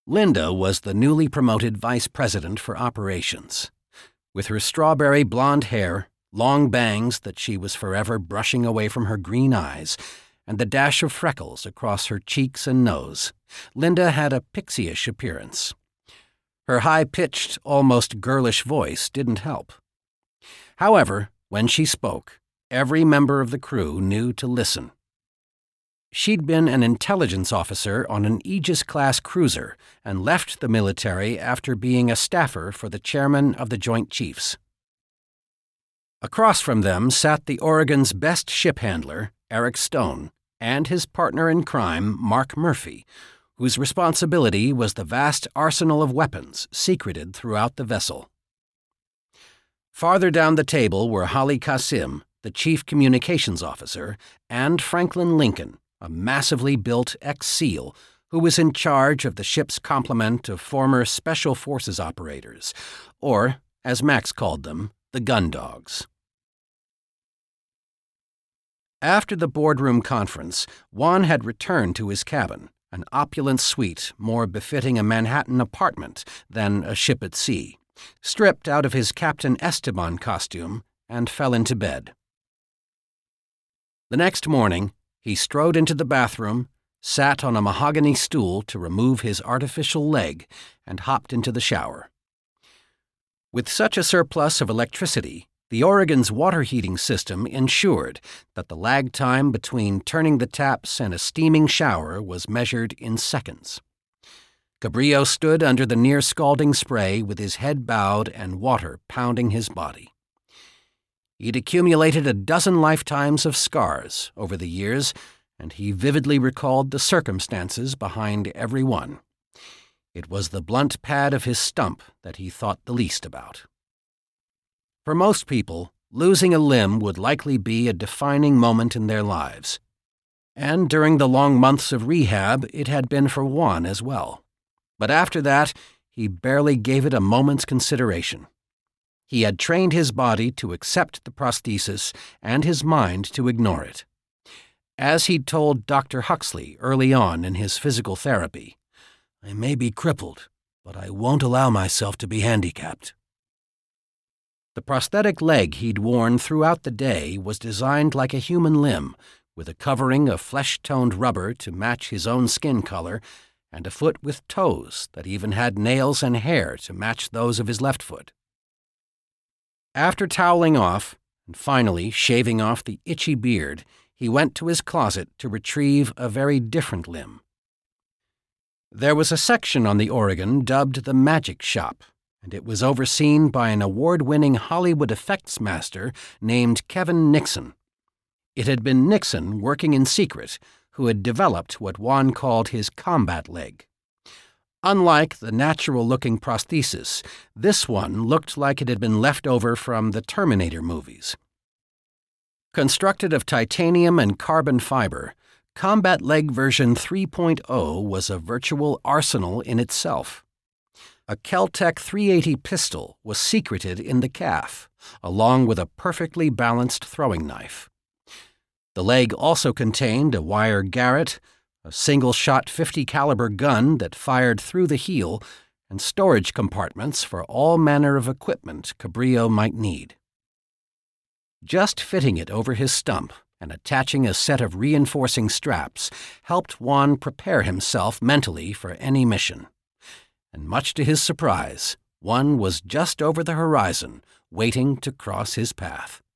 Linda was the newly promoted vice president for operations. With her strawberry blonde hair, long bangs that she was forever brushing away from her green eyes, and the dash of freckles across her cheeks and nose, Linda had a pixie-ish appearance. Her high-pitched, almost girlish voice didn't help. However, when she spoke, every member of the crew knew to listen. She'd been an intelligence officer on an Aegis-class cruiser and left the military after being a staffer for the chairman of the Joint Chiefs. Across from them sat the Oregon's best ship handler, Eric Stone, and his partner in crime, Mark Murphy, whose responsibility was the vast arsenal of weapons secreted throughout the vessel. Farther down the table were Holly Kasim, the chief communications officer, and Franklin Lincoln, a massively built ex-SEAL who was in charge of the ship's complement of former Special Forces operators, or, as Max called them, the gun dogs. After the boardroom conference, Juan had returned to his cabin, an opulent suite more befitting a Manhattan apartment than a ship at sea, stripped out of his Captain Esteban costume, and fell into bed. The next morning, he strode into the bathroom, sat on a mahogany stool to remove his artificial leg, and hopped into the shower. With such a surplus of electricity, the Oregon's water heating system ensured that the lag time between turning the taps and a steaming shower was measured in seconds. Cabrillo stood under the near-scalding spray with his head bowed and water pounding his body. He'd accumulated a dozen lifetimes of scars over the years, and he vividly recalled the circumstances behind every one. It was the blunt pad of his stump that he thought the least about. For most people, losing a limb would likely be a defining moment in their lives. And during the long months of rehab, it had been for Juan as well. But after that, he barely gave it a moment's consideration. He had trained his body to accept the prosthesis and his mind to ignore it. As he'd told Dr. Huxley early on in his physical therapy, "I may be crippled, but I won't allow myself to be handicapped." The prosthetic leg he'd worn throughout the day was designed like a human limb, with a covering of flesh-toned rubber to match his own skin color, and a foot with toes that even had nails and hair to match those of his left foot. After toweling off, and finally shaving off the itchy beard, he went to his closet to retrieve a very different limb. There was a section on the Oregon dubbed the Magic Shop, and it was overseen by an award-winning Hollywood effects master named Kevin Nixon. It had been Nixon, working in secret, who had developed what Juan called his combat leg. Unlike the natural-looking prosthesis, this one looked like it had been left over from the Terminator movies. Constructed of titanium and carbon fiber, Combat Leg version 3.0 was a virtual arsenal in itself. A Kel-Tec 380 pistol was secreted in the calf, along with a perfectly balanced throwing knife. The leg also contained a wire Garrett, a single-shot .50 caliber gun that fired through the heel, and storage compartments for all manner of equipment Cabrillo might need. Just fitting it over his stump and attaching a set of reinforcing straps helped Juan prepare himself mentally for any mission. And much to his surprise, one was just over the horizon, waiting to cross his path.